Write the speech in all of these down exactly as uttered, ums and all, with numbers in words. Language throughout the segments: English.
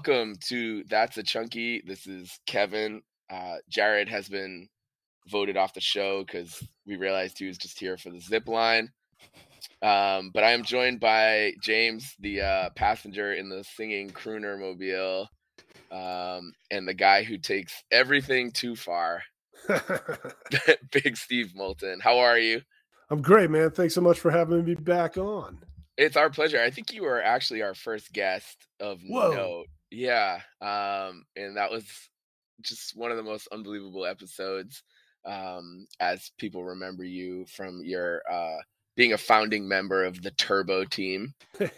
welcome to That's a Chunky. This is Kevin. Uh, Jared has been voted off the show because we realized he was just here for the zip line. Um, but I am joined by James, the uh, passenger in the singing crooner mobile, um, and the guy who takes everything too far, Big Steve Moulton. How are you? I'm great, man. Thanks so much for having me back on. It's our pleasure. I think you were actually our first guest of Whoa. note. Yeah. Um, and that was just one of the most unbelievable episodes, um, as people remember you from your uh, being a founding member of the Turbo team.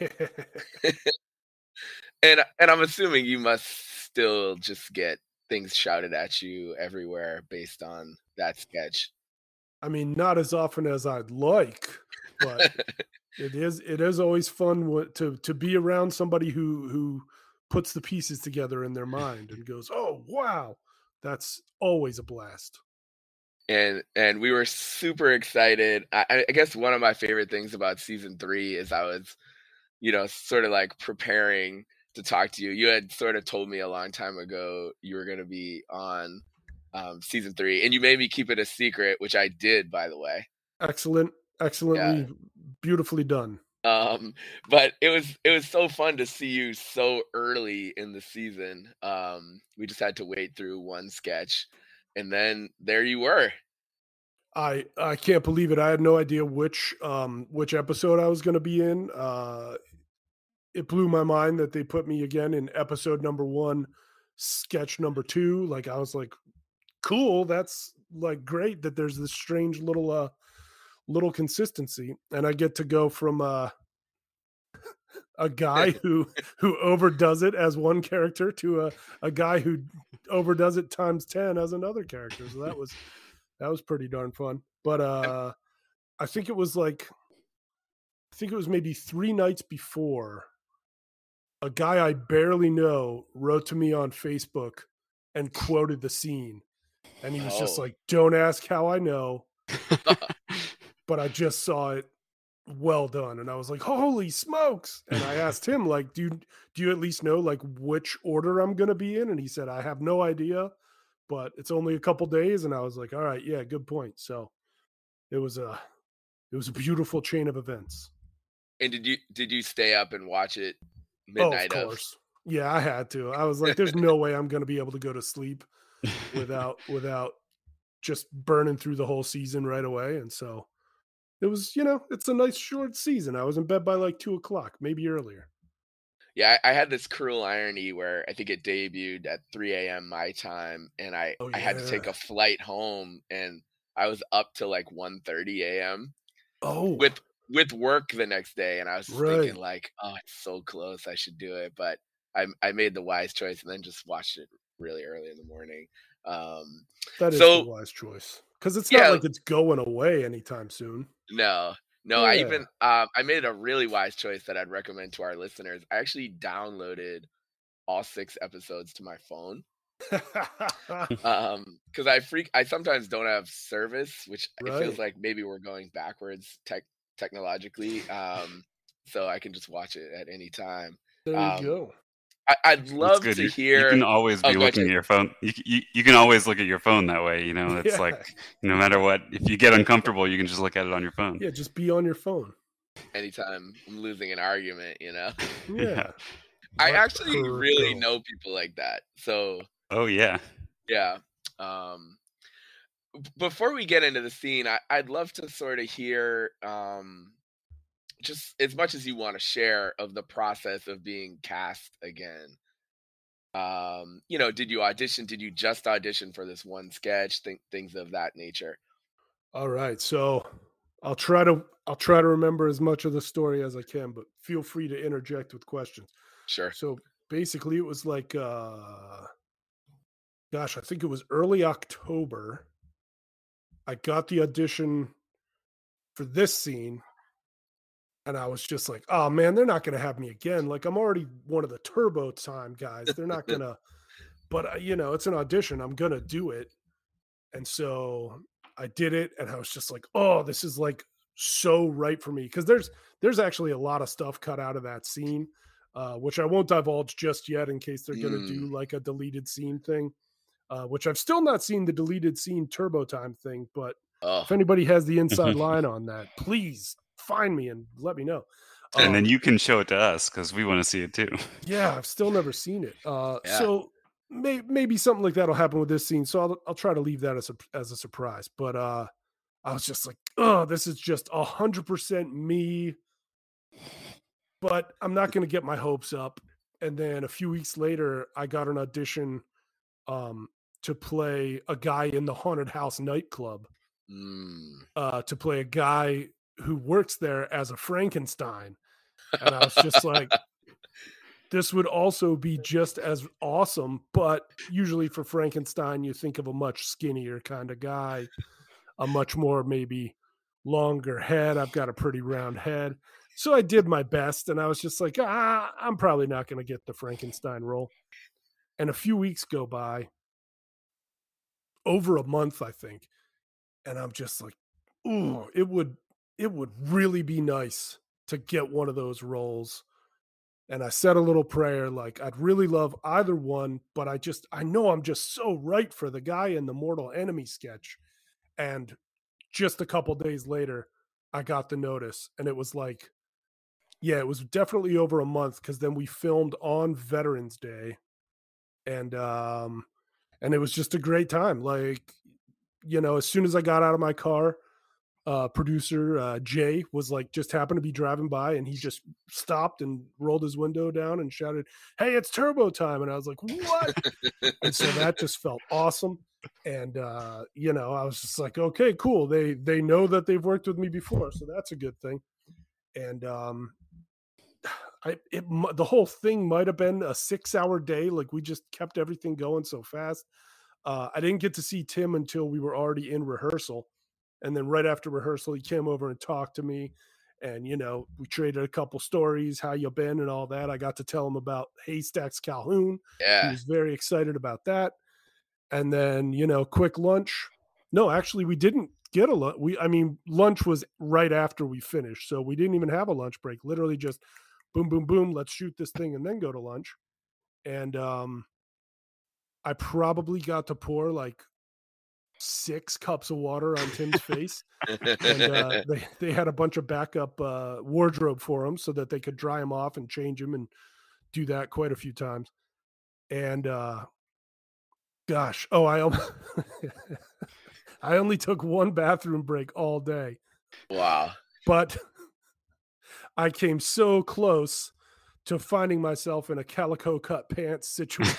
and and I'm assuming you must still just get things shouted at you everywhere based on that sketch. I mean, not as often as I'd like, but it is it is always fun w- to to be around somebody who who puts the pieces together in their mind and goes, "Oh, wow." That's always a blast. and and we were super excited. I, I guess one of my favorite things about season three is I was, you know, sort of like preparing to talk to you. You had sort of told me a long time ago you were going to be on um, season three, and you made me keep it a secret, which I did, by the way. Excellent, excellently, Yeah. beautifully done. Um, but it was it was so fun to see you so early in the season. Um, we just had to wait through one sketch, and then there you were. I I can't believe it. I had no idea which um which episode I was going to be in. Uh it blew my mind that they put me again in episode number one, sketch number two. Like I was like, cool. That's like great that there's this strange little uh little consistency, and I get to go from uh a guy who who overdoes it as one character to a a guy who overdoes it times ten as another character. So that was that was pretty darn fun. But uh I think it was like I think it was maybe three nights before, a guy I barely know wrote to me on Facebook and quoted the scene. And he was Oh. just like, "Don't ask how I know, but I just saw it. Well done." And I was like, "Holy smokes." And I asked him, like, do you, do you at least know like which order I'm going to be in? And he said, "I have no idea, but it's only a couple days." And I was like, "All right, yeah, good point." So it was a, it was a beautiful chain of events. And did you did you stay up and watch it Oh, of midnight of? course. Yeah, I had to. I was like, there's no way I'm going to be able to go to sleep without, without just burning through the whole season right away. And so it was, you know, it's a nice short season. I was in bed by like two o'clock, maybe earlier. Yeah, I, I had this cruel irony where I think it debuted at three a m my time, and I Oh, I had to take yeah. a flight home, and I was up till like one thirty a m Oh, with with work the next day, and I was just thinking right. like, oh, it's so close, I should do it, but I I made the wise choice and then just watched it really early in the morning. Um, That is the so wise choice because it's not yeah, like it's going away anytime soon. no, no, I Yeah. even um, I made a really wise choice that I'd recommend to our listeners. I actually downloaded all six episodes to my phone. Um, because I freak I sometimes don't have service, which it feels Right. like maybe we're going backwards tech technologically. Um, so I can just watch it at any time. There you Um, go. I, I'd That's love good. to You, you hear. can always Oh, be go ahead, looking at Jake. your phone. You, c- you you can always look at your phone that way. You know, it's Yeah. like no matter what, if you get uncomfortable, you can just look at it on your phone. Yeah, just be on your phone. Anytime I'm losing an argument, you know. Yeah. I Let actually her really go. know people like that. So Oh yeah. yeah. Um, b- before we get into the scene, I, I'd love to sort of hear um just as much as you want to share of the process of being cast again. Um, you know, did you audition? Did you just audition for this one sketch? Think things of that nature. All right. So I'll try to I'll try to remember as much of the story as I can, but feel free to interject with questions. Sure. So basically it was like uh gosh, I think it was early October. I got the audition for this scene and I was just like, "Oh man, they're not going to have me again. Like I'm already one of the turbo time guys. They're not going to." But uh, you know, it's an audition. I'm going to do it. And so I did it and I was just like, "Oh, this is like so right for me." Cuz there's there's actually a lot of stuff cut out of that scene. uh, which I won't divulge just yet in case they're going to do Mm. like a deleted scene thing, uh, which I've still not seen the deleted scene turbo time thing. But Oh, if anybody has the inside line on that, please find me and let me know. And then Um, you can show it to us because we want to see it too. yeah, I've still never seen it. Uh, Yeah. So may, maybe something like that will happen with this scene. So I'll, I'll try to leave that as a, as a surprise. But uh, I was just like, oh, this is just a hundred percent me. But I'm not going to get my hopes up. And then a few weeks later, I got an audition um, to play a guy in the haunted house nightclub, Mm. uh, to play a guy who works there as a Frankenstein. And I was just like, this would also be just as awesome. But usually for Frankenstein, you think of a much skinnier kind of guy, a much more maybe longer head. I've got a pretty round head. So I did my best, and I was just like, ah, I'm probably not going to get the Frankenstein role. And a few weeks go by, over a month, I think, and I'm just like, ooh, it would it would really be nice to get one of those roles. And I said a little prayer, like I'd really love either one, but I just I know I'm just so right for the guy in the Mortal Enemy sketch. And just a couple days later, I got the notice, and it was like, yeah, it was definitely over a month because then we filmed on Veterans Day, and um, and it was just a great time. Like, you know, as soon as I got out of my car, uh, producer uh, Jay was like, just happened to be driving by, and he just stopped and rolled his window down and shouted, "Hey, it's turbo time!" And I was like, "What?" And so that just felt awesome. And uh, you know, I was just like, "Okay, cool. They they know that they've worked with me before, so that's a good thing." And um, I it the whole thing might have been a six hour day. Like we just kept everything going so fast. Uh, I didn't get to see Tim until we were already in rehearsal, and then right after rehearsal, he came over and talked to me, and you know we traded a couple stories, how you been, and all that. I got to tell him about Haystacks Calhoun. He Yeah. was very excited about that. And then you know, quick lunch. No, actually, we didn't get a lunch. We, I mean, lunch was right after we finished, so we didn't even have a lunch break. Literally, just boom, boom, boom. Let's shoot this thing and then go to lunch. And um, I probably got to pour like six cups of water on Tim's face. And uh, they, they had a bunch of backup uh, wardrobe for him so that they could dry him off and change him and do that quite a few times. And uh, gosh, oh, I, almost, I only took one bathroom break all day. Wow. But I came so close to finding myself in a calico cut pants situation.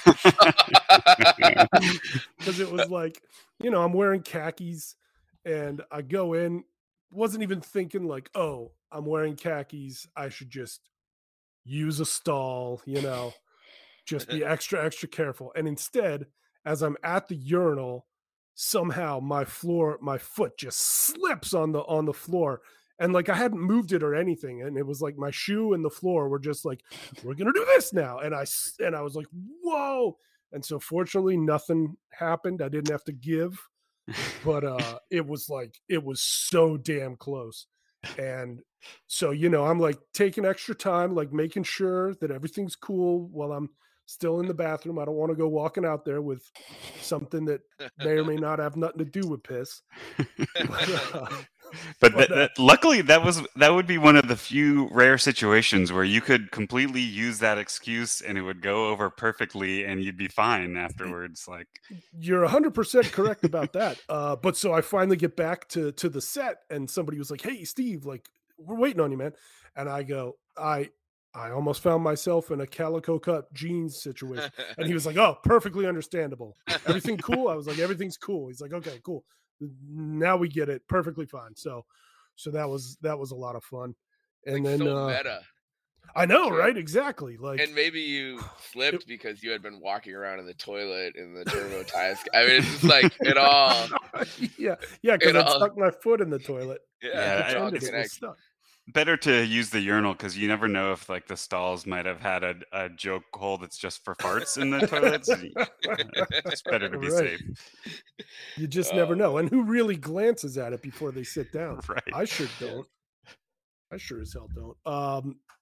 Because it was like, you know, I'm wearing khakis and I go in, wasn't even thinking like, oh, I'm wearing khakis. I should just use a stall, you know, just be extra, extra careful. And instead, as I'm at the urinal, somehow my floor, my foot just slips on the on the floor. And like I hadn't moved it or anything. And it was like my shoe and the floor were just like, we're gonna do this now. And I and I was like, whoa. And so fortunately nothing happened. I didn't have to give, but uh it was like it was so damn close. And so, you know, I'm like taking extra time, like making sure that everything's cool while I'm still in the bathroom. I don't want to go walking out there with something that may or may not have nothing to do with piss. But, uh, But But, that, uh, that, luckily, that was that would be one of the few rare situations where you could completely use that excuse and it would go over perfectly, and you'd be fine afterwards. Like, you're one hundred percent correct about that. Uh, but so I finally get back to to the set, and somebody was like, "Hey, Steve, like we're waiting on you, man." And I go, "I I almost found myself in a calico cut jeans situation." And he was like, "Oh, perfectly understandable. Everything cool?" I was like, "Everything's cool." He's like, "Okay, cool. Now we get it. Perfectly fine." So so that was that was a lot of fun. And Like then so uh, meta. I know, too. right? Exactly. Like And maybe you slipped because you had been walking around in the toilet in the turbo tires. I mean, it's just like it all. yeah, yeah, because It I all- stuck my foot in the toilet. Yeah, Yeah, it I- all Pretended it was connects. stuck. better to use the urinal because you never know if like the stalls might have had a, a joke hole that's just for farts in the toilets. It's better to be Right. safe. You just Oh, never know. man. And who really glances at it before they sit down? Right. I sure Yeah. don't. I sure as hell don't. Um,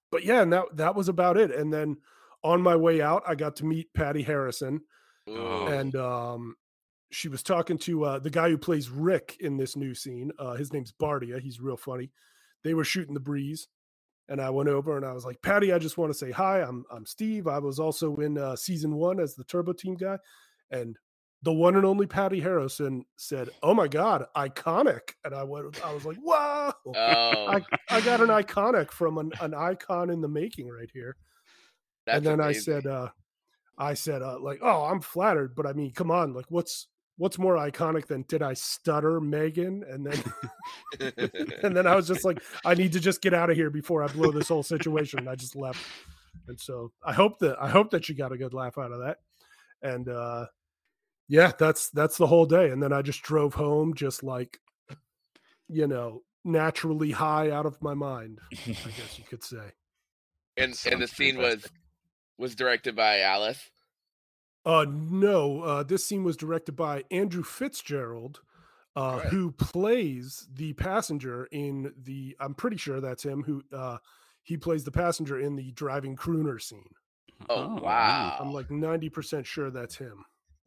but yeah, and that that was about it. And then on my way out, I got to meet Patty Harrison, Oh. and um, she was talking to uh, the guy who plays Rick in this new scene. Uh, his name's Bardia. He's real funny. They were shooting the breeze, and I went over and I was like, Patty, I just want to say hi. I'm I'm Steve. I was also in uh, season one as the Turbo Team guy, and the one and only Patty Harrison said, "Oh my God, iconic!" And I went, I was like, "Wow, Oh, I, I got an iconic from an, an icon in the making right here." that's And then I amazing. said, uh, I said, uh, like, "Oh, I'm flattered, but I mean, come on, like, what's what's more iconic than did I stutter, Megan?" And then and then I was just like, I need to just get out of here before I blow this whole situation. And I just left. And so I hope that I hope that you got a good laugh out of that. And uh, yeah, that's that's the whole day. And then I just drove home, just like, you know, naturally high out of my mind, I guess you could say. and That and the sounds scene was fantastic. was directed by Alice. Uh, no, uh, this scene was directed by Andrew Fitzgerald, uh, All right. who plays the passenger in the. I'm pretty sure that's him. Who uh, he plays the passenger in the driving crooner scene. Oh, neat. wow. I'm like ninety percent sure that's him.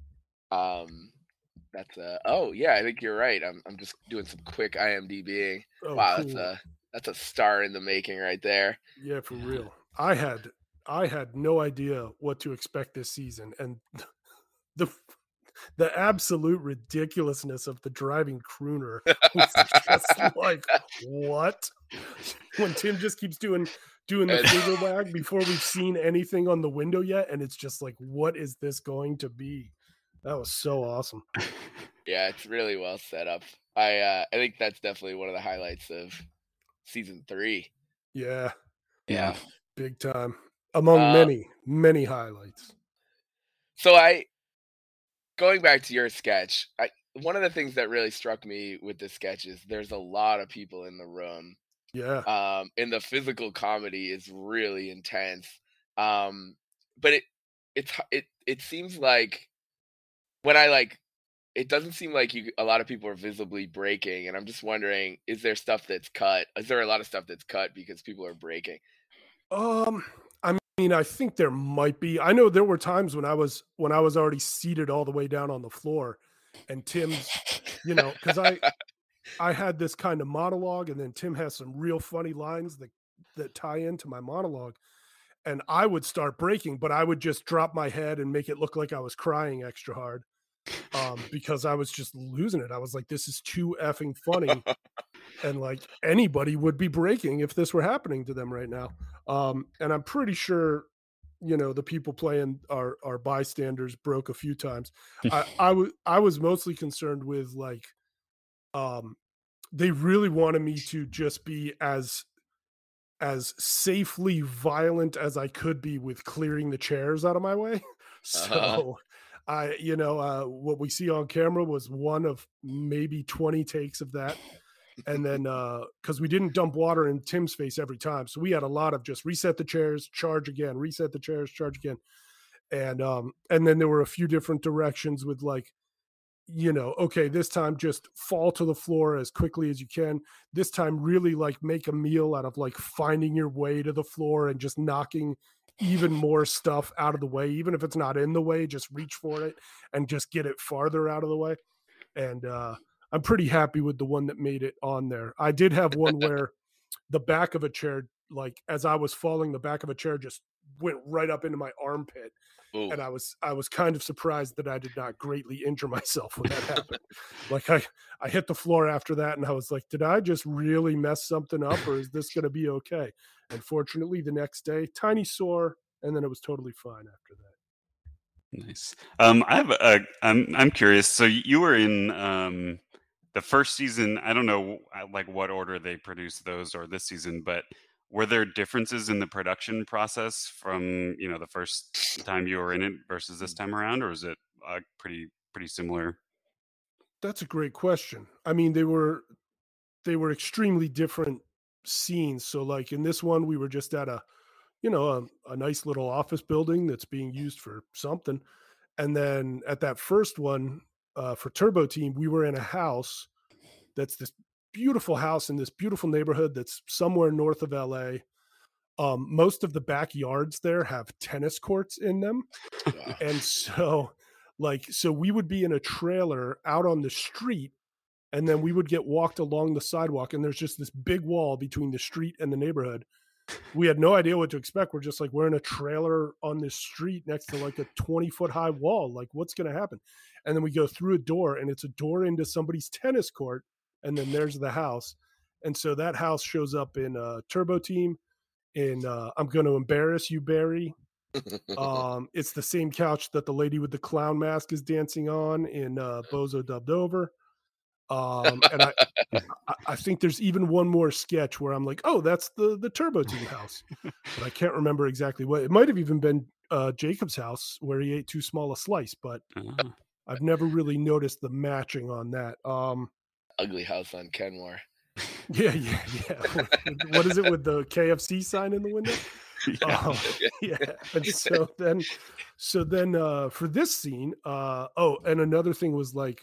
Um, that's a oh yeah, I think you're right. I'm I'm just doing some quick IMDbing. Oh, Wow, that's cool. a that's a star in the making right there. Yeah, for Yeah. real. I had I had no idea what to expect this season, and the the absolute ridiculousness of the driving crooner was just like, what? When Tim just keeps doing doing the And- finger wag before we've seen anything on the window yet, and it's just like, what is this going to be? That was so awesome. Yeah, it's really well set up. I uh, I think that's definitely one of the highlights of season three. Yeah, Yeah. big time. Among Uh, many, many highlights. So I going back to your sketch, I one of the things that really struck me with this sketch is there's a lot of people in the room. Yeah. Um, and the physical comedy is really intense. Um, but it it's it it seems like when I like it doesn't seem like you a lot of people are visibly breaking, and I'm just wondering, is there stuff that's cut? Is there a lot of stuff that's cut because people are breaking? Um, I mean, I think there might be. I know there were times when I was when I was already seated all the way down on the floor, and Tim's, you know, because I I had this kind of monologue, and then Tim has some real funny lines that that tie into my monologue, and I would start breaking, but I would just drop my head and make it look like I was crying extra hard, um, because I was just losing it. I was like, "This is too effing funny," and like anybody would be breaking if this were happening to them right now. Um, and I'm pretty sure, you know, the people playing our our bystanders broke a few times. I I was I was mostly concerned with like, um, they really wanted me to just be as as safely violent as I could be with clearing the chairs out of my way. Uh-huh. So I, you know, uh, what we see on camera was one of maybe twenty takes of that. And then, uh, cause we didn't dump water in Tim's face every time. So we had a lot of just reset the chairs, charge again, reset the chairs, charge again. And, um, and then there were a few different directions with like, you know, okay, this time just fall to the floor as quickly as you can. This time really like make a meal out of like finding your way to the floor and just knocking even more stuff out of the way. Even if it's not in the way, just reach for it and just get it farther out of the way. And uh, I'm pretty happy with the one that made it on there. I did have one where the back of a chair, like as I was falling, the back of a chair just went right up into my armpit. Ooh. And I was I was kind of surprised that I did not greatly injure myself when that happened. Like I I hit the floor after that, and I was like, did I just really mess something up, or is this going to be okay? And fortunately, the next day, tiny sore, and then it was totally fine after that. Nice. Um, I have a. I'm I'm curious. So you were in um, the first season. I don't know uh, like what order they produced those or this season, but were there differences in the production process from you know the first time you were in it versus this time around, or is it uh, pretty pretty similar? That's a great question. I mean, they were they were extremely different scenes. So like in this one, we were just at a you know a, a nice little office building that's being used for something. And then at that first one, uh, for Turbo Team, we were in a house that's this beautiful house in this beautiful neighborhood that's somewhere north of L A. um, most of the backyards there have tennis courts in them. Wow. And so like, so we would be in a trailer out on the street, and then we would get walked along the sidewalk, and there's just this big wall between the street and the neighborhood. We had no idea what to expect. We're just like, we're in a trailer on this street next to like a twenty foot high wall. Like, what's going to happen? And then we go through a door, and it's a door into somebody's tennis court. And then there's the house. And so that house shows up in uh Turbo Team, in uh, I'm Going to Embarrass You, Barry. Um, it's the same couch that the lady with the clown mask is dancing on in uh, Bozo Dubbed Over. Um, and I, I, I think there's even one more sketch where I'm like, oh, that's the the Turbo Team house, but I can't remember exactly what. It might have even been uh, Jacob's house where he ate too small a slice, but Uh, I've never really noticed the matching on that. Um, Ugly house on Kenmore. yeah, yeah, yeah. What is it with the K F C sign in the window? yeah. Um, yeah. And so then, so then uh, for this scene, uh, oh, and another thing was like,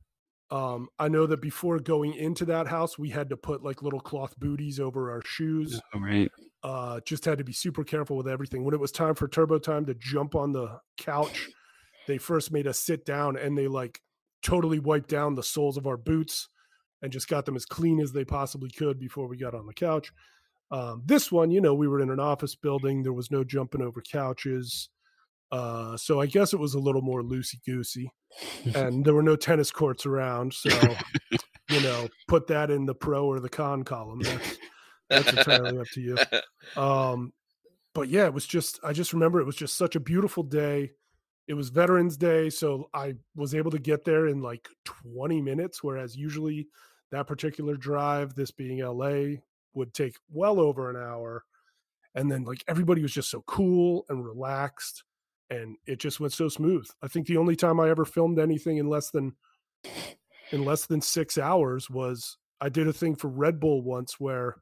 um, I know that before going into that house, we had to put like little cloth booties over our shoes. Oh, right. Uh, just had to be super careful with everything. When it was time for Turbo Time to jump on the couch, they first made us sit down, and they like totally wiped down the soles of our boots and just got them as clean as they possibly could before we got on the couch. Um, this one, you know, we were in an office building. There was no jumping over couches. Uh, so I guess it was a little more loosey-goosey. And there were no tennis courts around. So, you know, put that in the pro or the con column. That's, that's entirely up to you. Um, but yeah, it was just, I just remember it was just such a beautiful day. It was Veterans Day, so I was able to get there in like twenty minutes, whereas usually that particular drive, this being L A, would take well over an hour. And then like everybody was just so cool and relaxed, and it just went so smooth. I think the only time I ever filmed anything in less than in less than six hours was I did a thing for Red Bull once where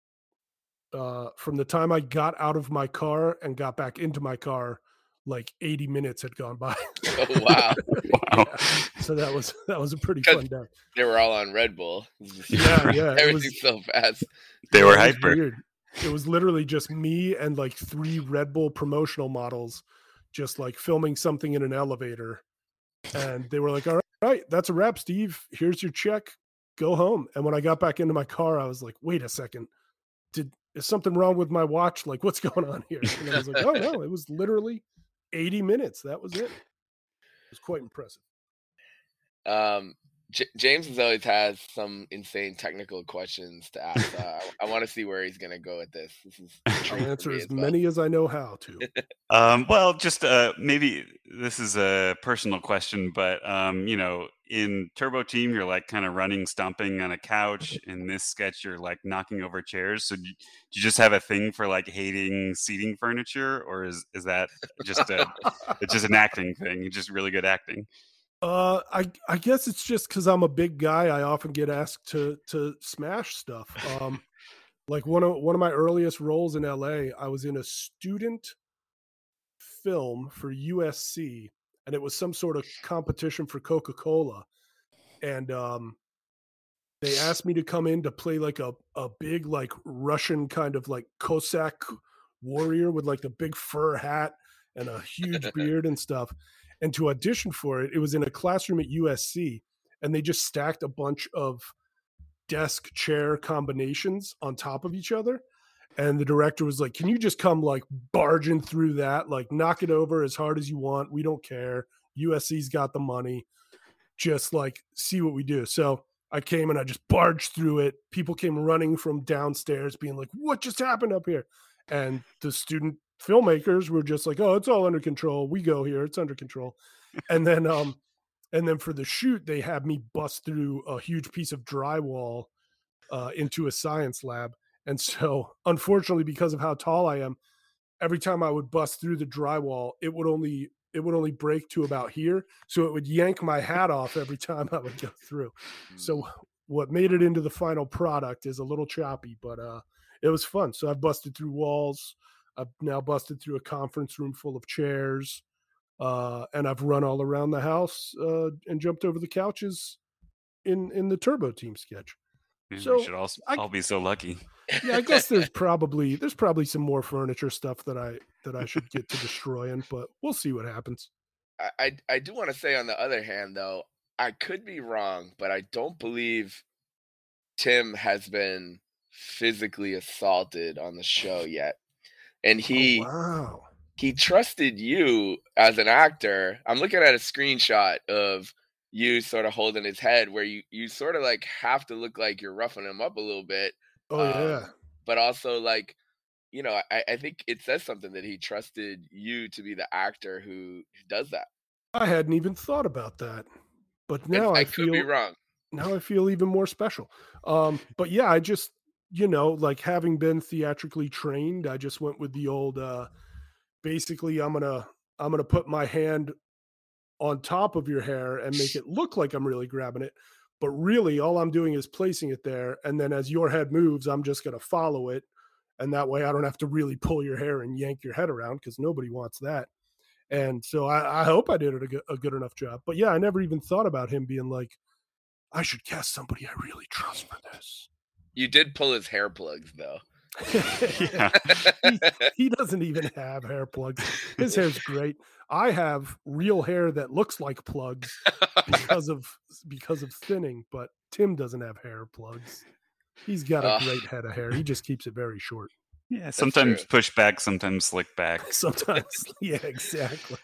uh, from the time I got out of my car and got back into my car, like eighty minutes had gone by. Oh wow! Wow. Yeah. So that was that was a pretty 'Cause fun day. They were all on Red Bull. It was just- Yeah, yeah. It Everything's was, so fast. They yeah, were it was hyper. weird. It was literally just me and like three Red Bull promotional models just like filming something in an elevator. And they were like, all right, that's a wrap, Steve. Here's your check. Go home. And when I got back into my car, I was like, wait a second. Did is something wrong with my watch? Like, what's going on here? And I was like, oh no, it was literally eighty minutes. That was it. It was quite impressive. Um, J- James has always has some insane technical questions to ask. Uh, I, I want to see where he's gonna go with this. This is I'll intriguing for answer me as as well. many as I know how to. Um, well, just uh, maybe this is a personal question, but um, you know, in Turbo Team, you're like kind of running, stomping on a couch. In this sketch, you're like knocking over chairs. So do you, do you just have a thing for like hating seating furniture, or is is that just a it's just an acting thing? You're just really good acting. Uh, I I guess it's just because I'm a big guy. I often get asked to to smash stuff. Um, like one of one of my earliest roles in L A, I was in a student film for U S C, and it was some sort of competition for Coca-Cola. And um, they asked me to come in to play like a a big like Russian kind of like Cossack warrior with like the big fur hat and a huge beard and stuff. And to audition for it, it was in a classroom at U S C, and they just stacked a bunch of desk chair combinations on top of each other. And the director was like, can you just come like barging through that, like knock it over as hard as you want. We don't care. U S C's got the money. Just like see what we do. So I came and I just barged through it. People came running from downstairs being like, what just happened up here? And the student filmmakers were just like, oh, it's all under control. We go here. It's under control. And then, um, and then for the shoot, they had me bust through a huge piece of drywall uh, into a science lab. And so, unfortunately, because of how tall I am, every time I would bust through the drywall, it would only it would only break to about here. So it would yank my hat off every time I would go through. So what made it into the final product is a little choppy, but uh, it was fun. So I've busted through walls. I've now busted through a conference room full of chairs. Uh, and I've run all around the house uh, and jumped over the couches in, in the Turbo Team sketch. Man, So, we should all I- all be so lucky. Yeah, I guess there's probably there's probably some more furniture stuff that I that I should get to destroying, but we'll see what happens. I I, I do want to say on the other hand though, I could be wrong, but I don't believe Tim has been physically assaulted on the show yet. And Oh he wow. he trusted you as an actor. I'm looking at a screenshot of you sort of holding his head where you you sort of like have to look like you're roughing him up a little bit. Oh yeah. Um, but also like, you know, I, I think it says something that he trusted you to be the actor who does that. I hadn't even thought about that. But And now I I could be feel wrong. now I feel even more special. Um, but yeah, I just, you know, like having been theatrically trained, I just went with the old uh basically I'm gonna I'm gonna put my hand on top of your hair and make it look like I'm really grabbing it. But really all I'm doing is placing it there. And then as your head moves, I'm just gonna follow it. And that way I don't have to really pull your hair and yank your head around because nobody wants that. And so I, I hope I did a good, a good enough job. But yeah, I never even thought about him being like, I should cast somebody I really trust for this. You did pull his hair plugs though. Yeah. he, he doesn't even have hair plugs. His hair's great. I have real hair that looks like plugs because of because of thinning, but Tim doesn't have hair plugs. He's got a Ugh, great head of hair. He just keeps it very short. Yeah, true. sometimes push back, sometimes slick back. Sometimes, yeah, exactly.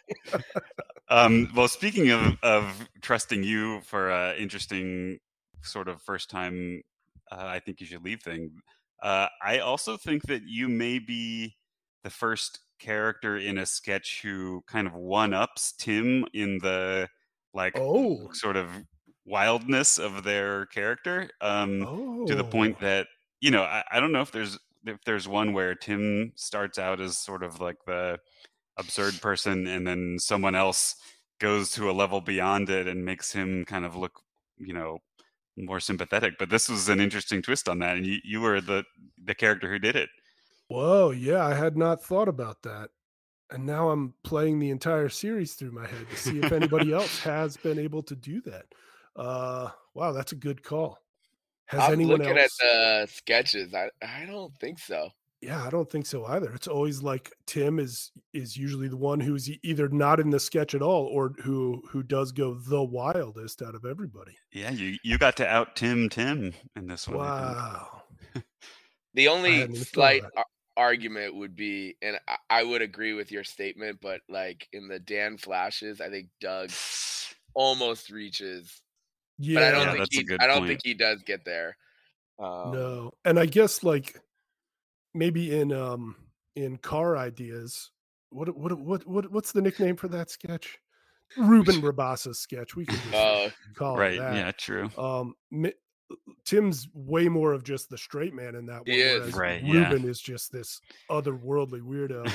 Um, well, speaking of, of trusting you for an interesting sort of first time, uh, I think you should leave thing. Uh, I also think that you may be the first character in a sketch who kind of one ups Tim in the like Oh, sort of wildness of their character, um, to the oh, point that you know I, I don't know if there's if there's one where Tim starts out as sort of like the absurd person and then someone else goes to a level beyond it and makes him kind of look, you know, more sympathetic. But this was an interesting twist on that, and you, you were the the character who did it. whoa, yeah, I had not thought about that. And now I'm playing the entire series through my head to see if anybody else has been able to do that. Uh, wow, that's a good call. Has I'm anyone looking at else? the sketches. I I don't think so. Yeah, I don't think so either. It's always like Tim is is usually the one who's e- either not in the sketch at all or who who does go the wildest out of everybody. Yeah, you you got to out Tim Tim in this one, I think. Wow. The I only hadn't even thought of slight that. ar- argument would be, and I, I would agree with your statement, but like in the Dan Flashes, I think Doug almost reaches, but I don't Yeah, Yeah, think that's a he. good I don't think point. he does get there. Um, no. And I guess like maybe in um in car ideas, what what what what what's the nickname for that sketch? Ruben Rabassa's sketch. We can just uh, call it Right? that. Yeah, true. Um, Mi- Tim's way more of just the straight man in that he one, is. whereas Right. Yeah. Ruben is just this otherworldly weirdo.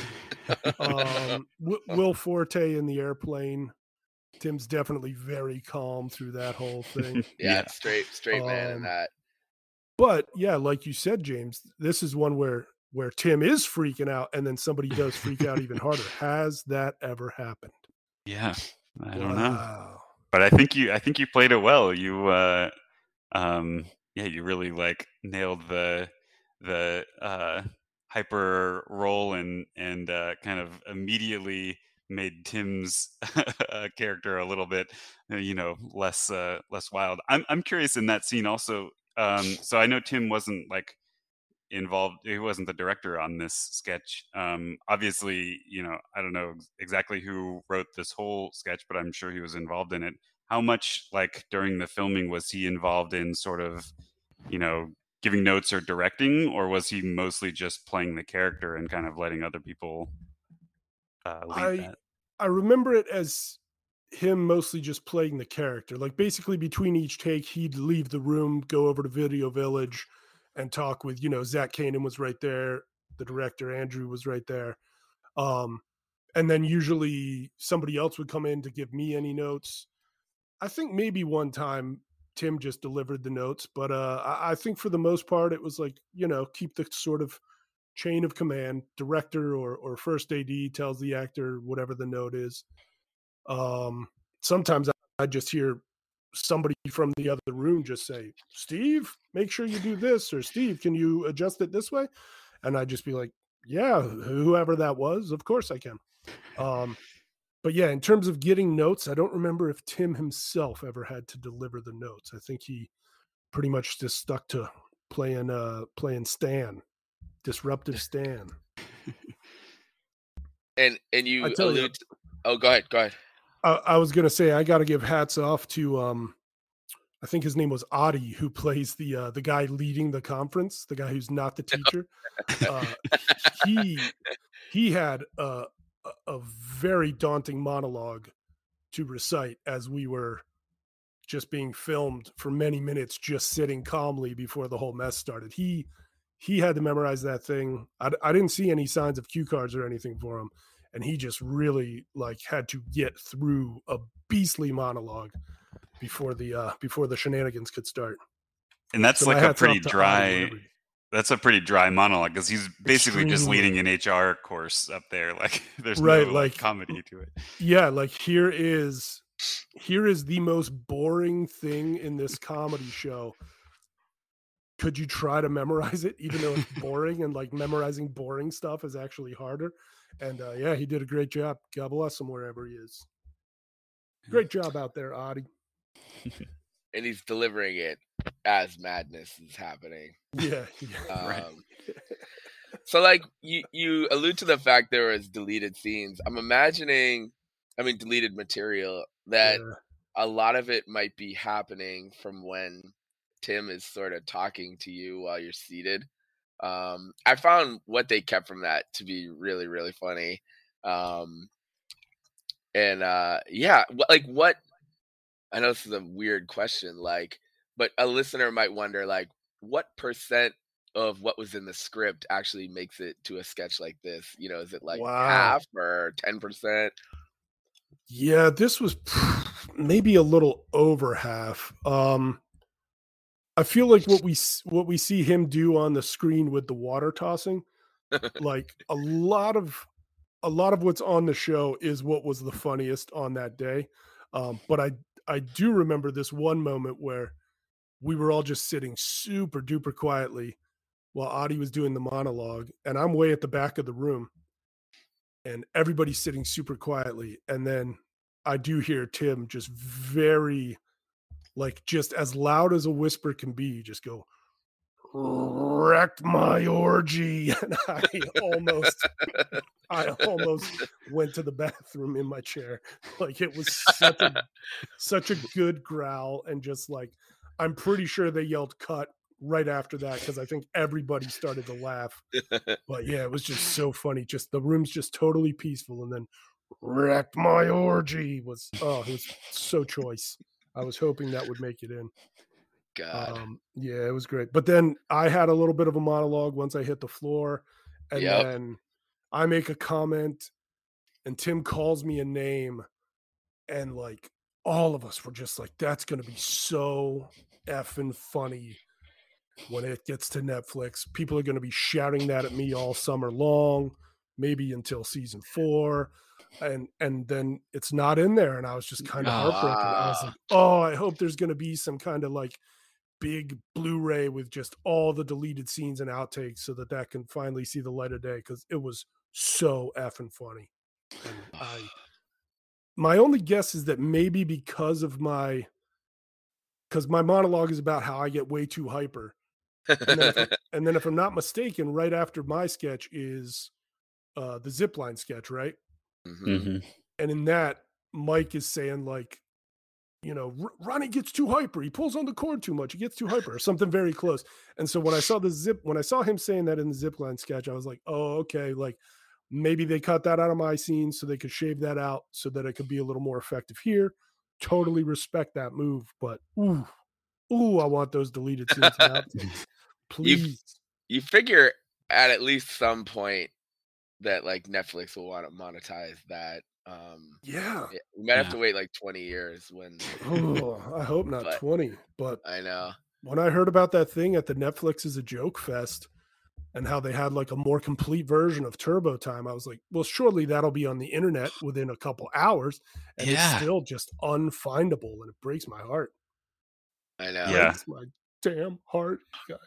Um, w- Will Forte in the airplane. Tim's definitely very calm through that whole thing. yeah, Yeah. it's straight straight man in Um, that. but yeah, like you said, James, this is one where where Tim is freaking out, and then somebody does freak out even harder. Has that ever happened? Yeah. I don't know, Wow. but I think you I think you played it well. You uh, um, yeah, you really like nailed the the uh, hyper role and and uh, kind of immediately made Tim's uh, character a little bit, uh, you know, less uh, less wild. I'm I'm curious in that scene also. Um, so I know Tim wasn't like involved. He wasn't the director on this sketch. Um, obviously, you know, I don't know ex- exactly who wrote this whole sketch, but I'm sure he was involved in it. How much, like during the filming, was he involved in sort of, you know, giving notes or directing, or was he mostly just playing the character and kind of letting other people uh, lead I that? I remember it as him mostly just playing the character. Like basically between each take, he'd leave the room, go over to Video Village, and talk with, you know, Zach Kanan was right there, the director Andrew was right there. Um, and then usually somebody else would come in to give me any notes. I think maybe one time Tim just delivered the notes, but uh, I, I think for the most part it was like, you know, keep the sort of chain of command. Director or or first A D tells the actor whatever the note is. Um, sometimes I, I just hear somebody from the other room just say, Steve, make sure you do this, or Steve, can you adjust it this way? And I'd just be like, yeah, whoever that was, of course I can. Um, but yeah, in terms of getting notes, I don't remember if Tim himself ever had to deliver the notes. I think he pretty much just stuck to playing uh playing Stan, disruptive Stan. And and you I tell you, allude to, oh go ahead, go ahead. I, I was gonna say I gotta give hats off to um I think his name was Adi, who plays the uh, the guy leading the conference, the guy who's not the teacher. Uh, he he had a, a very daunting monologue to recite as we were just being filmed for many minutes, just sitting calmly before the whole mess started. He he had to memorize that thing. I, I didn't see any signs of cue cards or anything for him, and he just really like had to get through a beastly monologue before the uh before the shenanigans could start. And that's so like a pretty dry that's a pretty dry monologue because he's basically Extremely. just leading an H R course up there. Like there's right, no like, like comedy to it. Yeah, like here is here is the most boring thing in this comedy show. Could you try to memorize it, even though it's boring? And like memorizing boring stuff is actually harder. And uh yeah, he did a great job. God bless him wherever he is. Great job out there, Adi. And he's delivering it as madness is happening. Yeah. yeah um, right. So like you, you allude to the fact there was deleted scenes. I'm imagining, I mean, deleted material that yeah. a lot of it might be happening from when Tim is sort of talking to you while you're seated. Um, I found what they kept from that to be really, really funny. Um, and uh, yeah, like what, I know this is a weird question, like, but a listener might wonder, like, what percent of what was in the script actually makes it to a sketch like this? You know, is it like wow. half or ten percent? Yeah, this was maybe a little over half. Um, I feel like what we what we see him do on the screen with the water tossing, like a lot of a lot of what's on the show is what was the funniest on that day. Um, but I I do remember this one moment where we were all just sitting super duper quietly while Adi was doing the monologue, and I'm way at the back of the room, and everybody's sitting super quietly. And then I do hear Tim just very, like, just as loud as a whisper can be, just go, wrecked my orgy. And I almost, I almost went to the bathroom in my chair. Like it was such a, such a good growl. And just like, I'm pretty sure they yelled cut right after that, because I think everybody started to laugh. But yeah, it was just so funny. Just the room's just totally peaceful. And then wrecked my orgy was, oh, it was so choice. I was hoping that would make it in. God. Um, yeah, it was great. But then I had a little bit of a monologue once I hit the floor, and yep. then I make a comment, and Tim calls me a name, and like all of us were just like, "That's going to be so effing funny when it gets to Netflix." People are going to be shouting that at me all summer long, maybe until season four. And and then it's not in there, and I was just kind of heartbroken. I was like, "Oh, I hope there's going to be some kind of like big Blu-ray with just all the deleted scenes and outtakes, so that that can finally see the light of day," because it was so effing funny. And I, my only guess is that maybe because of my, because my monologue is about how I get way too hyper, and then if, and then if I'm not mistaken, right after my sketch is uh, the zipline sketch, right? Mm-hmm. And in that, Mike is saying like, you know, Ronnie gets too hyper. He pulls on the cord too much. He gets too hyper, or something very close. And so when I saw the zip, when I saw him saying that in the zipline sketch, I was like, oh, okay. Like maybe they cut that out of my scene so they could shave that out so that it could be a little more effective here. Totally respect that move, but ooh, ooh, I want those deleted scenes and outtakes. Please. You, you figure at at least some point that like Netflix will want to monetize that. Um, yeah, we might have yeah. to wait like twenty years when. Oh, I hope not but, twenty. But I know when I heard about that thing at the Netflix is a Joke Fest and how they had like a more complete version of Turbo Time, I was like, well, surely that'll be on the internet within a couple hours, and yeah. it's still just unfindable, and it breaks my heart. I know. Yeah. Breaks my damn heart, guys.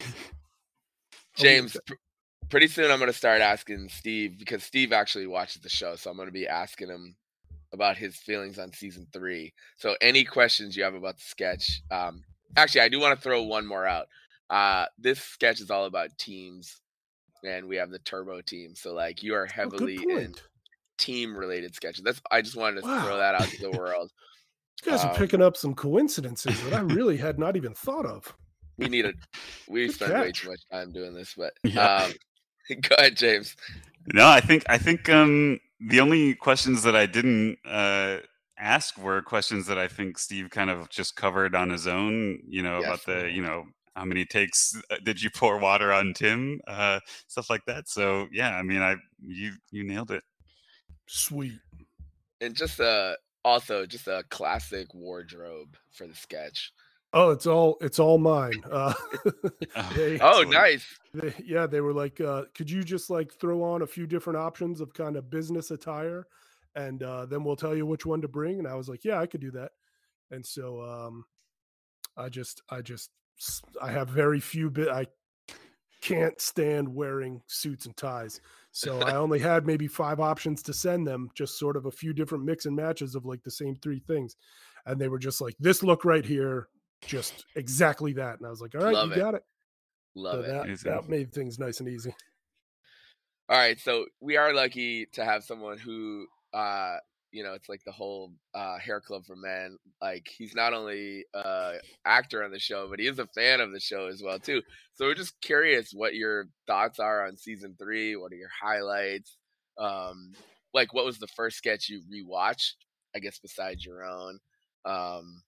James, pr- pretty soon I'm going to start asking Steve, because Steve actually watches the show. So I'm going to be asking him about his feelings on season three. So any questions you have about the sketch, um, actually, I do want to throw one more out. Uh, this sketch is all about teams, and we have the Turbo team. So like you are heavily oh, in team related sketches. That's, I just wanted to wow. throw that out to the world. You guys um, are picking up some coincidences that I really had not even thought of. We need a, we Good spend catch. way too much time doing this, but Yeah. um, go ahead, James. No, I think I think um, the only questions that I didn't uh, ask were questions that I think Steve kind of just covered on his own. You know, Yes. about the, you know, how many takes did you pour water on Tim, uh, stuff like that. So yeah, I mean, I you you nailed it. Sweet. And just uh also just a classic wardrobe for the sketch. Oh, it's all it's all mine. Uh, they, oh, nice. They, yeah, they were like, uh, could you just like throw on a few different options of kind of business attire, and uh, then we'll tell you which one to bring. And I was like, yeah, I could do that. And so um, I just, I just, I have very few bit. I can't stand wearing suits and ties, so I only had maybe five options to send them, just sort of a few different mix and matches of like the same three things, and they were just like, this look right here. Just exactly that. And I was like, all right, Love you it. got it. Love so it. That, that made things nice and easy. All right. So we are lucky to have someone who, uh, you know, it's like the whole uh, hair club for men. Like he's not only uh actor on the show, but he is a fan of the show as well, too. So we're just curious what your thoughts are on season three. What are your highlights? Um, like what was the first sketch you rewatched, I guess, besides your own? Um,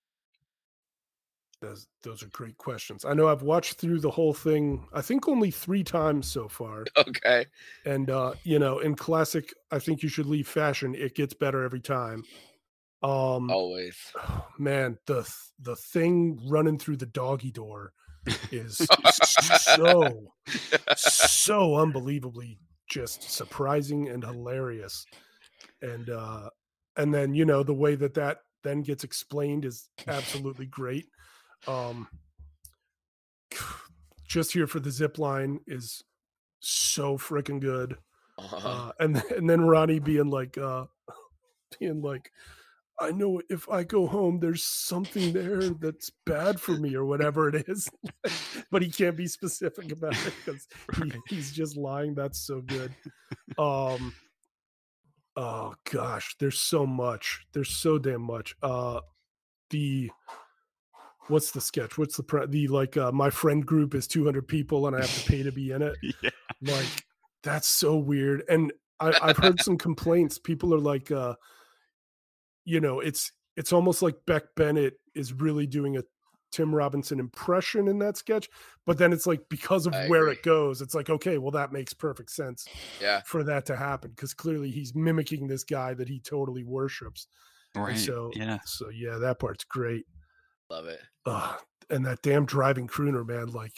Those, those are great questions. I know I've watched through the whole thing, I think only three times so far. Okay. And, uh, you know, in classic, I think you should leave fashion. It gets better every time. Um, Always. Oh, man, the the thing running through the doggy door is so, so unbelievably just surprising and hilarious. And, uh, and then, you know, the way that that then gets explained is absolutely great. Um, just here for the zip line is so freaking good. Uh-huh. Uh, and and then Ronnie being like, uh, being like, I know if I go home, there's something there that's bad for me or whatever it is, but he can't be specific about it because he, he's just lying. That's so good. Um, oh gosh, there's so much. There's so damn much. Uh, the What's the sketch? What's the pre- the like? Uh, my friend group is two hundred people, and I have to pay to be in it. Yeah. Like that's so weird. And I, I've heard some complaints. People are like, uh, you know, it's it's almost like Beck Bennett is really doing a Tim Robinson impression in that sketch, but then it's like because of I where agree. it goes, it's like okay, well that makes perfect sense. Yeah. For that to happen because clearly he's mimicking this guy that he totally worships. Right. And so yeah. So yeah, that part's great. Love it. Uh, and that damn driving crooner, man, like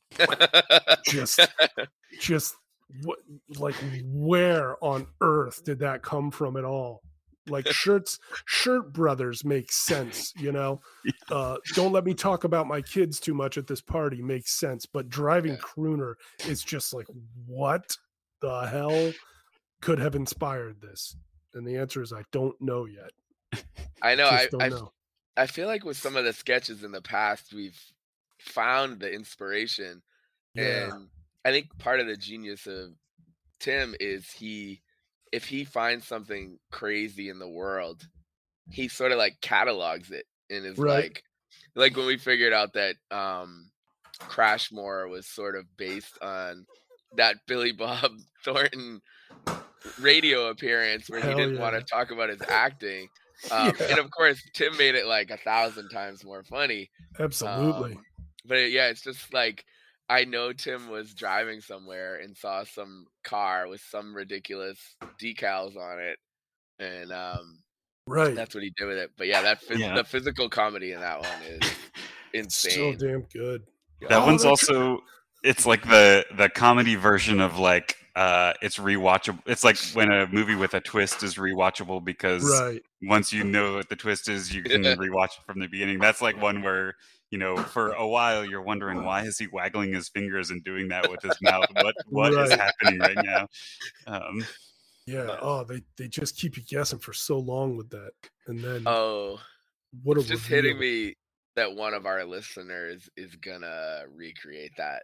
just, just what, like where on earth did that come from at all? Like shirts, shirt brothers make sense, you know. Uh, don't let me talk about my kids too much at this party makes sense, but driving Yeah. crooner is just like what the hell could have inspired this? And the answer is I don't know yet. I know. Just I don't I, know. I feel like with some of the sketches in the past, we've found the inspiration. Yeah. And I think part of the genius of Tim is he, if he finds something crazy in the world, he sort of like catalogs it and is Right. like, like when we figured out that um, Crashmore was sort of based on that Billy Bob Thornton radio appearance where Hell he didn't yeah. want to talk about his acting. Um, Yeah. And of course, Tim made it like a thousand times more funny. Absolutely. Um, but it, yeah, it's just like I know Tim was driving somewhere and saw some car with some ridiculous decals on it, and um, Right. that's what he did with it. But yeah, that phys- Yeah. the physical comedy in that one is So insane. damn good. That Oh, one's that's- also it's like the the comedy version of like uh it's rewatchable. It's like when a movie with a twist is rewatchable because Right. once you know what the twist is, you can rewatch it from the beginning. That's like one where you know, for a while you're wondering, why is he waggling his fingers and doing that with his mouth? What what is Right. happening right now? Um, Yeah. but Oh, they they just keep you guessing for so long with that, and then Oh, what a it's just hitting reveal. me that one of our listeners is gonna recreate that.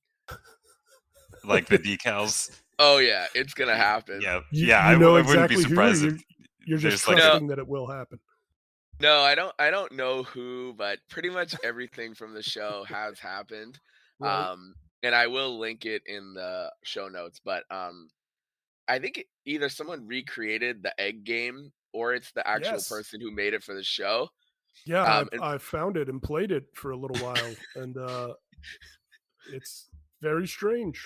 like the decals. Oh yeah, it's gonna happen. Yeah, You, yeah. you I, know w- I wouldn't be exactly who. surprised You're, if you're just there's like a trusting that it will happen. No, I don't I don't know who, but pretty much everything from the show has happened. Right. Um, and I will link it in the show notes, but um I think it- either someone recreated the egg game or it's the actual Yes. person who made it for the show. Yeah, Um, I, and I found it and played it for a little while, and uh, it's very strange.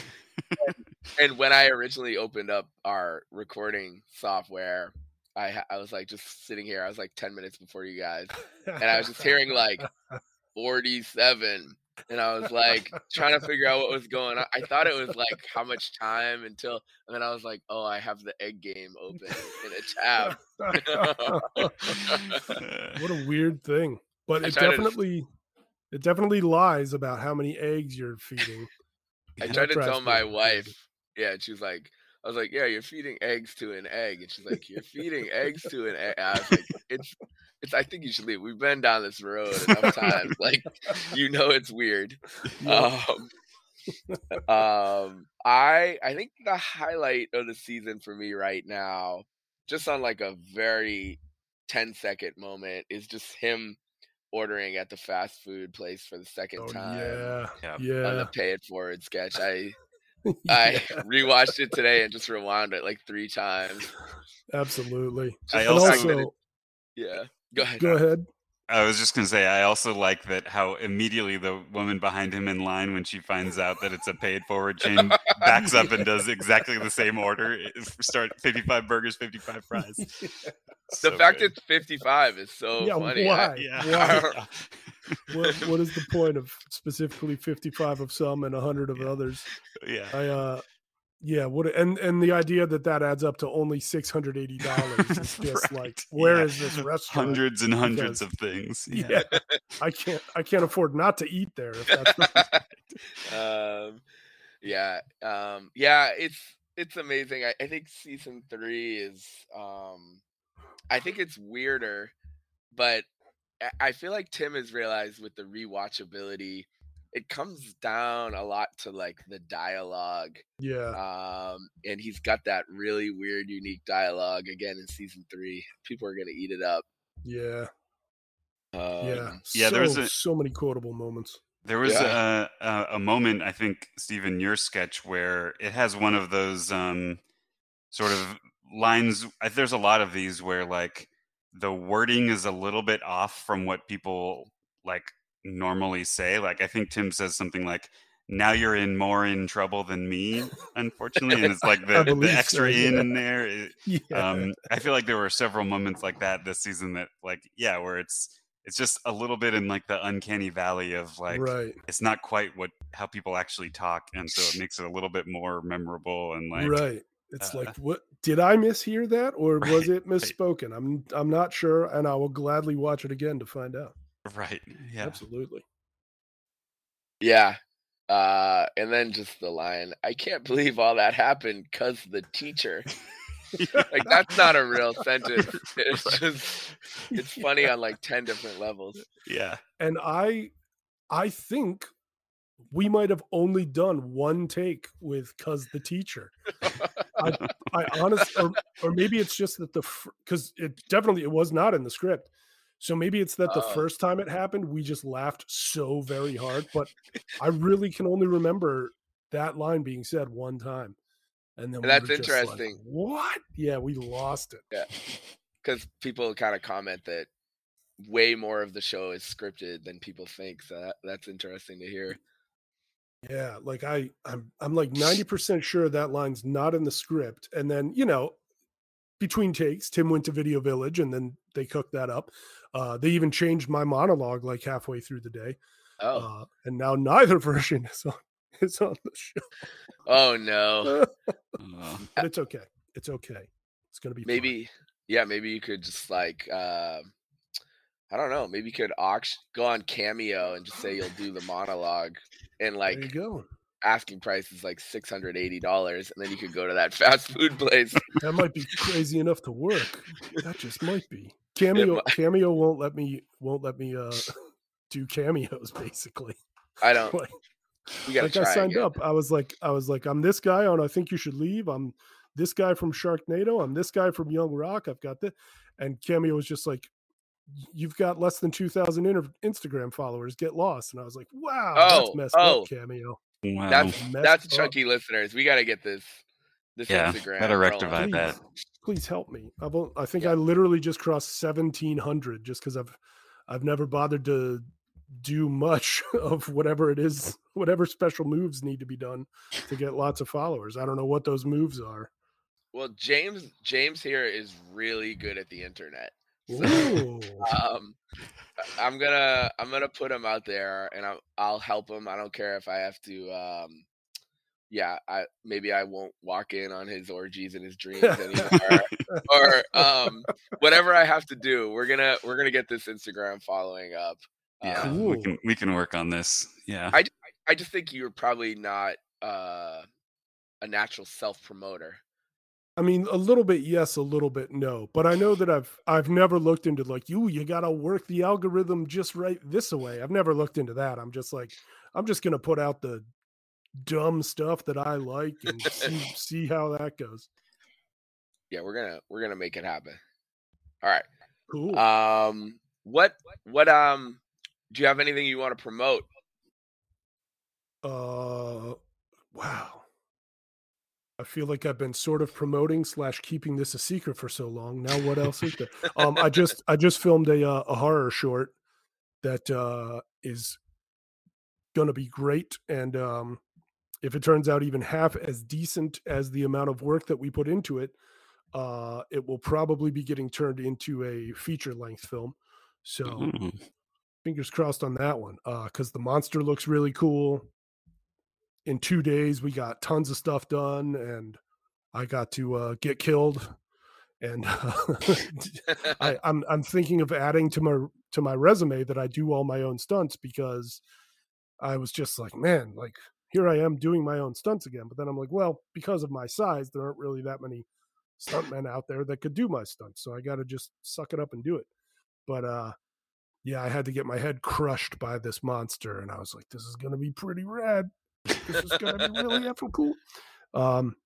and when I originally opened up our recording software, I ha- I was like just sitting here. I was like ten minutes before you guys, and I was just hearing like forty-seven, and I was like trying to figure out what was going on. I thought it was like how much time until, and then I was like, oh, I have the egg game open in a tab. What a weird thing, but I it tried to definitely it definitely lies about how many eggs you're feeding. I That tried to drives tell my people wife, crazy. yeah, and she was like, I was like, yeah, you're feeding eggs to an egg, and she's like, you're feeding eggs to an egg. I was like, it's, it's. I think you should leave. We've been down this road enough times. Like, you know, it's weird. Yep. Um, um, I, I think the highlight of the season for me right now, just on like a very ten second moment, is just him ordering at the fast food place for the second Oh time yeah, Yeah. on yeah, the Pay It Forward sketch. I I yeah, rewatched it today and just rewound it like three times. absolutely. Just I And the also- fact that it, also, yeah. Go ahead. go ahead. I was just gonna say, I also like that how immediately the woman behind him in line, when she finds out that it's a paid forward chain, backs up and does exactly the same order. It- Start fifty-five burgers, fifty-five fries. The So fact good. it's fifty-five is so Yeah, funny. why? I, yeah, Why? yeah. What, what is the point of specifically fifty-five of some and one hundred of Yeah. others? yeah. I uh yeah, what a- and and the idea that that adds up to only six hundred eighty dollars is just Right, like, where yeah. is this restaurant? Hundreds and hundreds Because- of things. Yeah. I can't I can't afford not to eat there if that's the um, yeah, um, yeah, it's it's amazing. I, I think season three is, um, I think it's weirder, but I- I feel like Tim has realized with the rewatchability, it comes down a lot to like the dialogue. yeah. Um, and he's got that really weird, unique dialogue again in season three. People are gonna eat it up. Yeah. Um, Yeah. yeah, So, there was a- so many quotable moments. There was Yeah. a, a a moment, I think, Stephen, your sketch, where it has one of those um, sort of lines. I- There's a lot of these where like the wording is a little bit off from what people like normally say. Like I think Tim says something like, "Now you're in more in trouble than me," unfortunately, and it's like I the, believe the so, extra in yeah. in there. It- Yeah. um, I feel like there were several moments like that this season that, like, yeah, where it's it's just a little bit in like the uncanny valley of like right. it's not quite what how people actually talk, and so it makes it a little bit more memorable and like right. It's uh, like, what did I mishear that, or was Right, it misspoken? I'm I'm not sure, and I will gladly watch it again to find out. right, yeah, Absolutely. yeah. Uh, and then just the line, I can't believe all that happened because the teacher. Like that's not a real sentence. It's just it's funny on like ten different levels. yeah, And I I think we might have only done one take with "cause the teacher." I, I honestly, or, or maybe it's just that the because it definitely it was not in the script, so maybe it's that the Oh. first time it happened we just laughed so very hard. But I really can only remember that line being said one time, and then And we that's were just like, interesting. what? Yeah, we lost it. Yeah. Because people kind of comment that way more of the show is scripted than people think. So that, that's interesting to hear. Yeah, like I, I'm, I'm like ninety percent sure that line's not in the script. And then, you know, between takes, Tim went to Video Village, and then they cooked that up. Uh, they even changed my monologue like halfway through the day, Oh, uh, and now neither version is on is on the show. oh no. Uh, But it's okay. It's okay. It's gonna be fine. Maybe, yeah, maybe you could just like, uh, I don't know. Maybe you could auction, go on Cameo and just say you'll do the monologue, and There you like go. asking price is like six hundred eighty dollars, and then you could go to that fast food place. That might be crazy enough to work. That just might be. Cameo might. Cameo won't let me won't let me uh do cameos basically. I don't. Like, We gotta like try I signed again. up. I was like, I was like, I'm this guy on I Think You Should Leave. I'm this guy from Sharknado. I'm this guy from Young Rock. I've got this. And Cameo was just like, you've got less than two thousand inter- Instagram followers. Get lost. And I was like, wow, Oh, that's messed oh. up, Cameo. Wow. That's Messed that's up. chunky listeners. We gotta get this this Yeah, Instagram. gotta rolling. rectify Please, that. please help me. I've, o- I think Yeah. I literally just crossed seventeen hundred just because I've I've never bothered to do much of whatever it is, whatever special moves need to be done to get lots of followers. I don't know what those moves are. Well, James James here is really good at the internet. So, Ooh. um, I'm gonna I'm gonna put him out there, and I'll I'll help him. I don't care if I have to. Um, yeah, I maybe I won't walk in on his orgies and his dreams anymore, or um, whatever I have to do. We're gonna we're gonna get this Instagram following up. Yeah, Um, we Cool. can we can work on this. Yeah. I I just think you're probably not uh, a natural self promoter. I mean, a little bit yes, a little bit no. But I know that I've I've never looked into like you. You got to work the algorithm just right this way. I've never looked into that. I'm just like I'm just gonna put out the dumb stuff that I like and see see how that goes. Yeah, we're gonna we're gonna make it happen. All right. Cool. Um, what what um, do you have anything you want to promote? Uh, wow. I feel like I've been sort of promoting slash keeping this a secret for so long. Now, what else is there? Um, I just I just filmed a uh, a horror short that uh, is going to be great, and um, if it turns out even half as decent as the amount of work that we put into it, uh, it will probably be getting turned into a feature length film. So Mm. fingers crossed on that one, because the monster looks really cool. In two days, we got tons of stuff done, and I got to uh, get killed. And uh, I, I'm I'm thinking of adding to my to my resume that I do all my own stunts, because I was just like, man, like here I am doing my own stunts again. But then I'm like, well, because of my size, there aren't really that many stuntmen out there that could do my stunts, so I got to just suck it up and do it. But uh, yeah, I had to get my head crushed by this monster, and I was like, this is gonna be pretty rad. This is gonna be really effing cool. Um,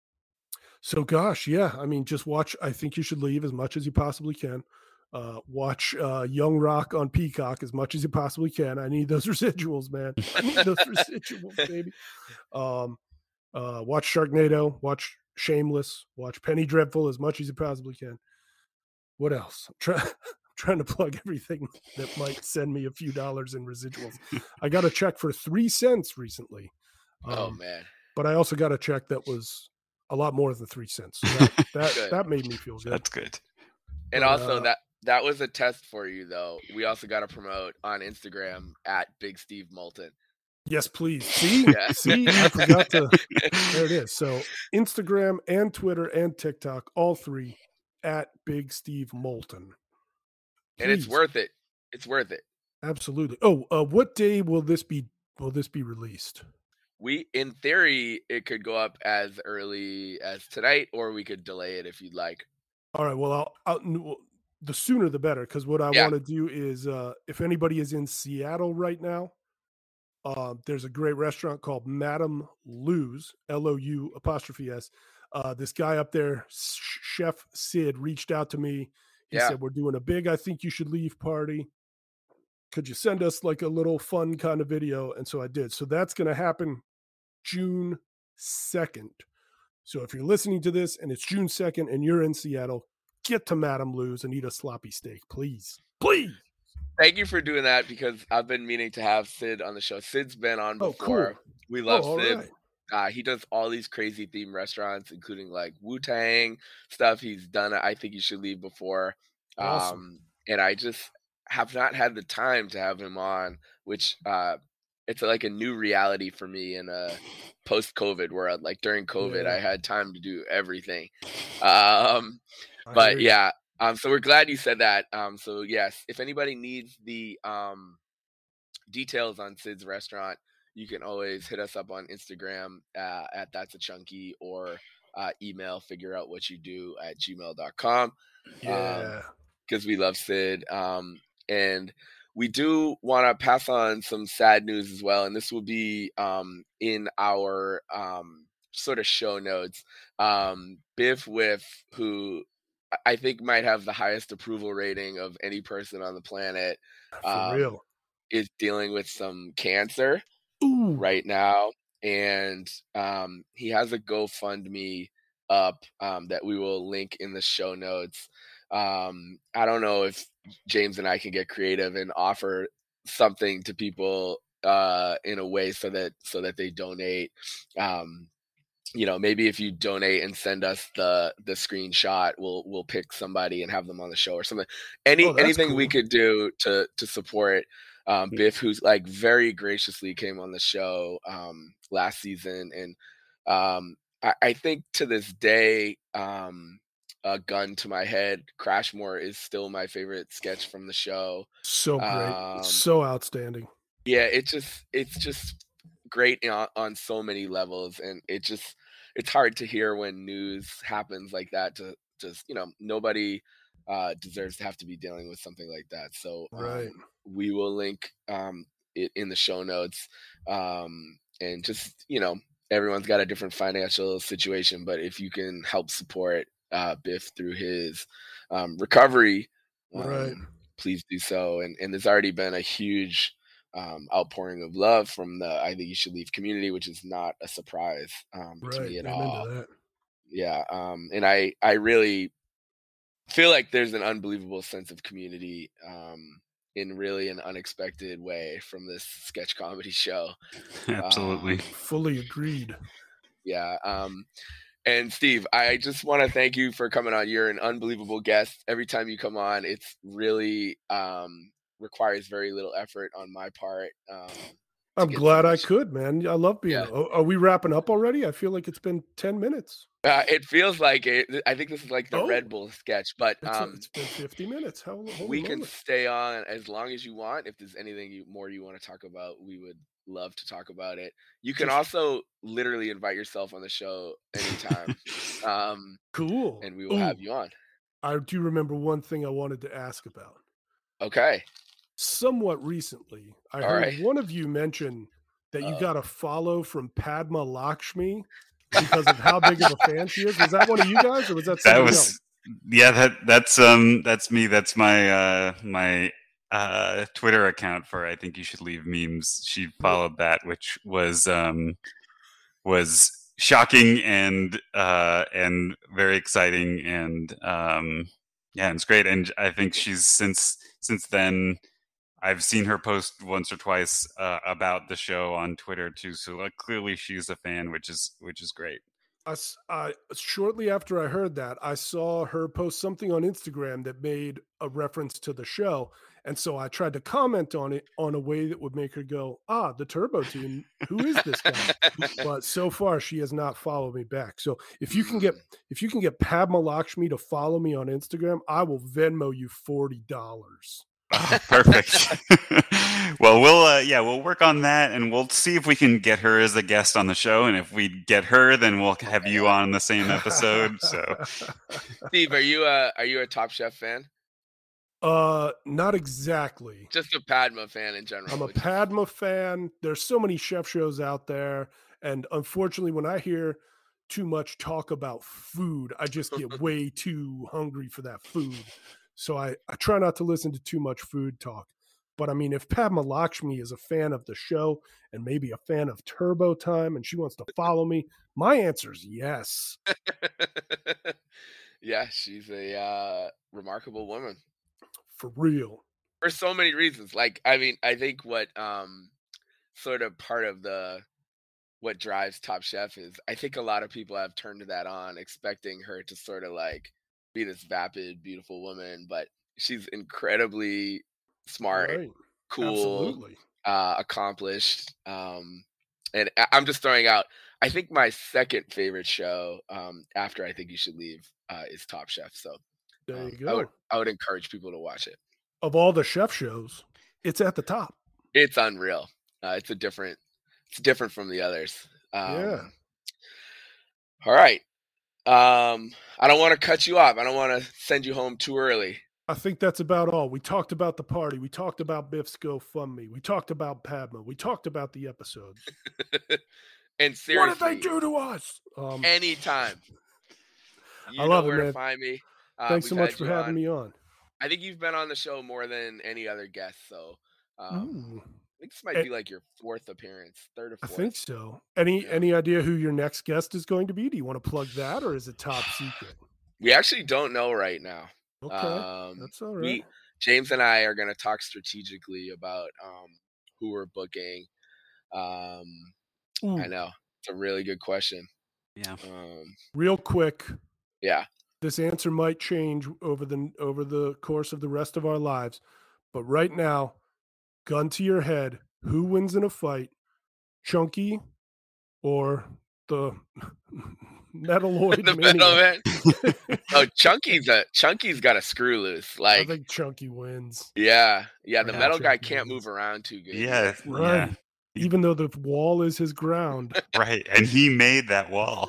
so gosh, yeah, I mean, just watch I Think You Should Leave as much as you possibly can. Uh, watch uh, Young Rock on Peacock as much as you possibly can. I need those residuals, man. I need those residuals, baby. Um, uh, watch Sharknado, watch Shameless, watch Penny Dreadful as much as you possibly can. What else? I'm, try- I'm trying to plug everything that might send me a few dollars in residuals. I got a check for three cents recently. Um, Oh man, but I also got a check that was a lot more than three cents. So that that, Good. that made me feel good. That's good. and But, also uh, that that was a test for you though. We also got to promote on Instagram at Big Steve Moulton. Yes, please. See, Yeah. see, I forgot to. There it is. So Instagram and Twitter and TikTok, all three at Big Steve Moulton. and it's Please. worth it. It's worth it. Absolutely. Oh, uh, what day will this be? Will this be released? We, in theory, it could go up as early as tonight, or we could delay it if you'd like. All right. Well, I'll, I'll well, the sooner the better, because what I Yeah. want to do is, uh, if anybody is in Seattle right now, uh, there's a great restaurant called Madame Lou's, L O U apostrophe S. Uh, this guy up there, Chef Sid, reached out to me. He Yeah. said, we're doing a big I Think You Should Leave party. Could you send us like a little fun kind of video? And so I did. So that's going to happen June second. So if you're listening to this and it's June second and you're in Seattle, get to Madame Lou's and eat a sloppy steak, please. Please. Thank you for doing that, because I've been meaning to have Sid on the show. Sid's been on Oh, before. cool. We love Oh, all Sid. right. Uh, he does all these crazy themed restaurants, including like Wu-Tang stuff. He's done I Think You Should Leave before. Awesome. Um, and I just have not had the time to have him on, which uh, it's like a new reality for me in a post-COVID world. Like during COVID, Yeah. I had time to do everything. Um, I but hear you. yeah, Um, so we're glad you said that. Um, so yes, if anybody needs the um, details on Sid's restaurant, you can always hit us up on Instagram uh, at That's a Chunky, or uh, email figure out what you do at gmail dot com. Yeah. Because um, we love Sid. Um, and we do want to pass on some sad news as well. And this will be um, in our um, sort of show notes. Um, Biff Whiff, who I think might have the highest approval rating of any person on the planet, For um, real. is dealing with some cancer Ooh. right now. And um, he has a GoFundMe up um, that we will link in the show notes. Um, I don't know if James and I can get creative and offer something to people uh, in a way so that so that they donate. Um, you know, maybe if you donate and send us the the screenshot, we'll we'll pick somebody and have them on the show or something. Any Oh, that's anything cool. we could do to to support um, Biff, who's like very graciously came on the show um, last season, and um, I, I think to this day, um, a gun to my head, Crashmore is still my favorite sketch from the show. So great. Um, So outstanding. Yeah, it just it's just great on, on so many levels, and it just it's hard to hear when news happens like that. To just you know, nobody uh, deserves to have to be dealing with something like that. So Right. um, we will link um, it in the show notes, um, and just you know, everyone's got a different financial situation, but if you can help support uh, Biff through his um, recovery, um, Right. please do so. And and there's already been a huge um, outpouring of love from the I Think You Should Leave community, which is not a surprise um, to Right. me at Amen all. to that. Yeah, um, and I I really feel like there's an unbelievable sense of community um, in really an unexpected way from this sketch comedy show. Absolutely. Um, Fully agreed. yeah. Um, and Steve, I just want to thank you for coming on. You're an unbelievable guest. Every time you come on, it's really um, requires very little effort on my part. Um, I'm get glad so I much- could, man. I love being. Yeah. Oh, are we wrapping up already? I feel like it's been ten minutes. Uh, it feels like it. I think this is like the Oh. Red Bull sketch, but It's, um, it's been fifty minutes. How holy we can moly. stay on as long as you want. If there's anything you, more you want to talk about, we would love to talk about it. You can Just- also literally invite yourself on the show anytime, um, Cool. and we will Ooh, have you on. I do remember one thing I wanted to ask about. Okay. Somewhat recently, I All heard right. one of you mention that you Uh, got a follow from Padma Lakshmi because of how big of a fan she is. Was that one of you guys, or was that That somebody was else? yeah, that that's um that's me. That's my uh my uh Twitter account for I Think You Should Leave memes. She followed that, which was um was shocking and uh and very exciting, and um yeah, and it's great. And I think she's since since then I've seen her post once or twice uh, about the show on Twitter too. So like clearly she's a fan, which is which is great. I, s- I- shortly after I heard that, I saw her post something on Instagram that made a reference to the show, and so I tried to comment on it on a way that would make her go, "Ah, the Turbo Team. Who is this guy?" But so far, she has not followed me back. So if you can get if you can get Padma Lakshmi to follow me on Instagram, I will Venmo you forty dollars. Oh, perfect. Well, we'll uh, yeah, we'll work on that, and we'll see if we can get her as a guest on the show. And if we get her, then we'll have you on the same episode. So, Steve, are you a are you a Top Chef fan? uh, not exactly. Just a Padma fan in general. I'm a which is- Padma fan. There's so many chef shows out there, and unfortunately, when I hear too much talk about food, I just get way too hungry for that food. So I, I try not to listen to too much food talk. But I mean, if Padma Lakshmi is a fan of the show and maybe a fan of Turbo Time and she wants to follow me, my answer is yes. Yeah, she's a uh, remarkable woman For real. for so many reasons. Like, I mean, I think what um, sort of part of the what drives Top Chef is I think a lot of people have turned that on, expecting her to sort of like be this vapid, beautiful woman, but she's incredibly smart, Right. cool, Absolutely. uh, accomplished. Um, and I- I'm just throwing out. I think my second favorite show um, after I Think You Should Leave uh, is Top Chef. So There um, you go. I would I would encourage people to watch it. Of all the chef shows, it's at the top. It's unreal. Uh, it's a different. It's different from the others. Um, Yeah. All right. Um, I don't want to cut you off. I don't want to send you home too early. I think that's about all. We talked about the party. We talked about Biff's GoFundMe. We talked about Padma. We talked about the episodes. And seriously, what did they do to us? Um, anytime. You I love know it, where man. to find me. Uh, Thanks we've so much had for you having on. me on. I think you've been on the show more than any other guest. So um, Ooh. I think this might Eh, be like your fourth appearance, third or I fourth. think so. Any Yeah. any idea who your next guest is going to be? Do you want to plug that, or is it top secret? We actually don't know right now. Okay, Um, that's all right. we James and I are going to talk strategically about um, who we're booking. Um, Ooh, I know it's a really good question. Yeah. Um, real quick, yeah. this answer might change over the over the course of the rest of our lives, but right now, gun to your head, who wins in a fight, Chunky or the Metaloid The metal Maniac? man. Oh, Chunky's a Chunky's got a screw loose. I Like, think Chunky wins. yeah, yeah. The Yeah, metal guy Chunky can't wins. move around too good. Yeah. Right. Yeah. Even though the wall is his ground. Right. And he made that wall.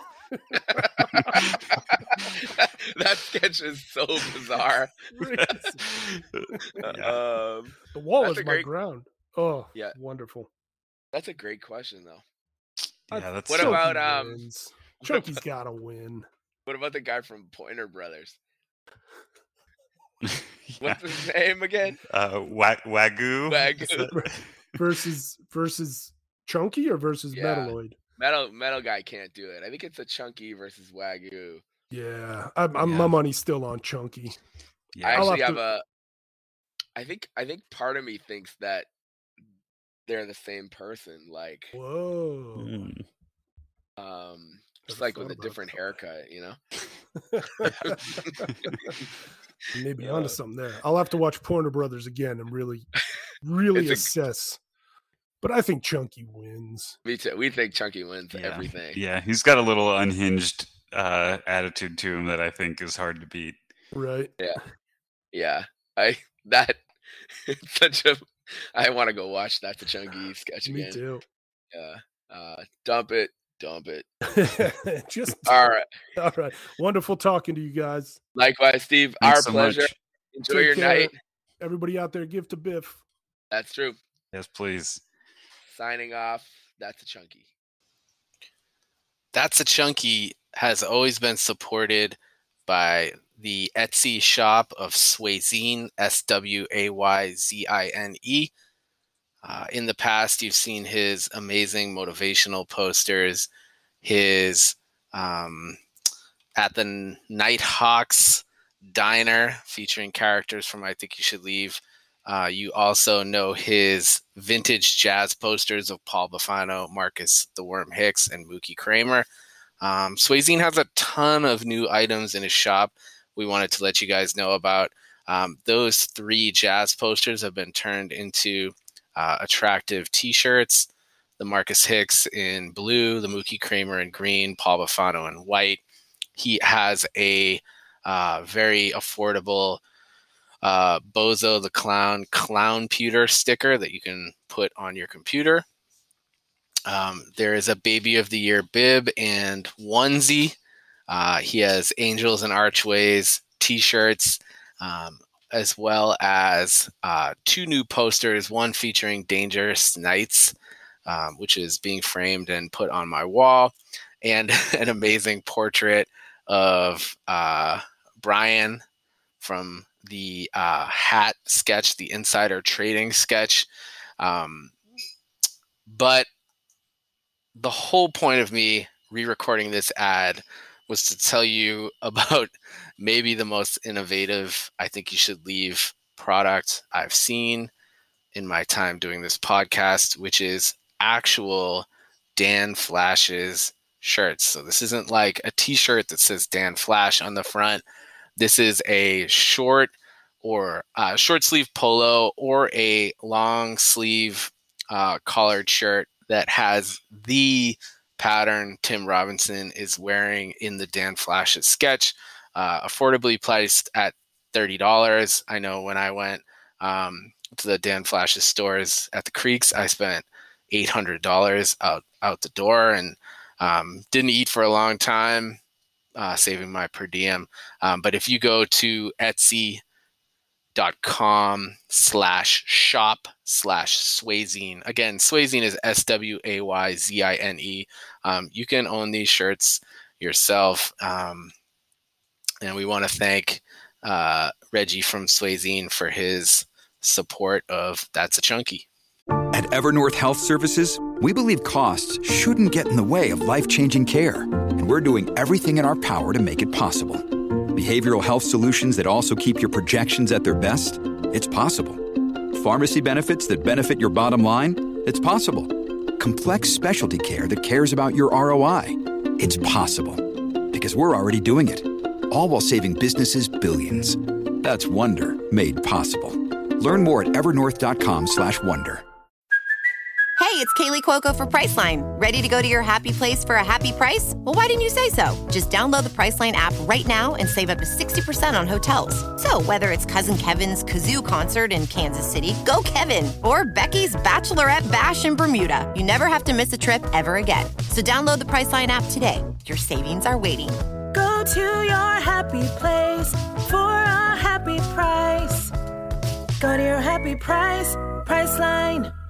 That sketch is so bizarre. Yeah. Um, The wall That's is a my great- ground. Oh, Yeah. wonderful. that's a great question, though. Yeah, that's What so- Chunky about, um, wins. what Chunky's about- got to win. What about the guy from Pointer Brothers? Yeah. What's his name again? Uh, wa- Wagyu. Wagyu. Is that- Versus versus Chunky or versus Yeah. Metaloid? Metal Metal guy can't do it. I think it's a Chunky versus Wagyu. Yeah, I'm, I'm, Yeah. my money's still on Chunky. Yeah. I I'll actually have have a. I think I think part of me thinks that they're the same person. Like, Whoa. Mm. um, just Never like with thought a about different that. haircut, you know. Maybe Uh, onto something there. I'll have to watch Pointer Brothers again and really, really It's a- assess. But I think Chunky wins. Me too. We think Chunky wins Yeah. everything. Yeah, he's got a little unhinged uh, attitude to him that I think is hard to beat. Right? Yeah. I that it's such a. I want to go watch that the Chunky sketch Me again. too. Yeah. Uh, dump it. Dump it. Just All right. all right. Wonderful talking to you guys. Likewise, Steve. Thanks Our so pleasure. much. Enjoy Take your care. night. Everybody out there, give to Biff. That's true. Yes, please. Signing off. That's a Chunky. That's a Chunky has always been supported by the Etsy shop of Swayzine, S W A Y Z I N E. Uh, in the past, you've seen his amazing motivational posters, his um, at the Nighthawks Diner featuring characters from I Think You Should Leave. Uh, you also know his vintage jazz posters of Paul Bufano, Marcus the Worm Hicks, and Mookie Kramer. Um, Swayzine has a ton of new items in his shop we wanted to let you guys know about. Um, those three jazz posters have been turned into uh, attractive t-shirts. The Marcus Hicks in blue, the Mookie Kramer in green, Paul Bufano in white. He has a uh, very affordable uh, Bozo the Clown Clown Pewter sticker that you can put on your computer. Um, there is a Baby of the Year bib and onesie. Uh, he has Angels and Archways t-shirts, um, as well as uh, two new posters, one featuring Dangerous Nights, um, which is being framed and put on my wall, and an amazing portrait of uh, Brian from the uh, hat sketch, the insider trading sketch. Um, but the whole point of me re-recording this ad was to tell you about maybe the most innovative I Think You Should Leave product I've seen in my time doing this podcast, which is actual Dan Flash's shirts. So this isn't like a t-shirt that says Dan Flash on the front. This is a short or uh, short sleeve polo or a long sleeve uh, collared shirt that has the pattern Tim Robinson is wearing in the Dan Flash's sketch, uh, affordably priced at thirty dollars. I know when I went um, to the Dan Flash's stores at the Creeks, I spent eight hundred dollars out, out the door, and um, didn't eat for a long time, uh, saving my per diem. Um, but if you go to Etsy, dot com slash shop slash Swayzine. Again, Swayzine is S W A Y Z I N E. Um, you can own these shirts yourself. Um, and we want to thank uh, Reggie from Swayzine for his support of That's a Chunky. At Evernorth Health Services, we believe costs shouldn't get in the way of life-changing care. And we're doing everything in our power to make it possible. Behavioral health solutions that also keep your projections at their best? It's possible. Pharmacy benefits that benefit your bottom line? It's possible. Complex specialty care that cares about your R O I? It's possible. Because we're already doing it. All while saving businesses billions. That's Wonder made possible. Learn more at evernorth.com slash wonder. Hey, it's Kaylee Cuoco for Priceline. Ready to go to your happy place for a happy price? Well, why didn't you say so? Just download the Priceline app right now and save up to sixty percent on hotels. So whether it's Cousin Kevin's Kazoo Concert in Kansas City, go Kevin, or Becky's Bachelorette Bash in Bermuda, you never have to miss a trip ever again. So download the Priceline app today. Your savings are waiting. Go to your happy place for a happy price. Go to your happy price, Priceline.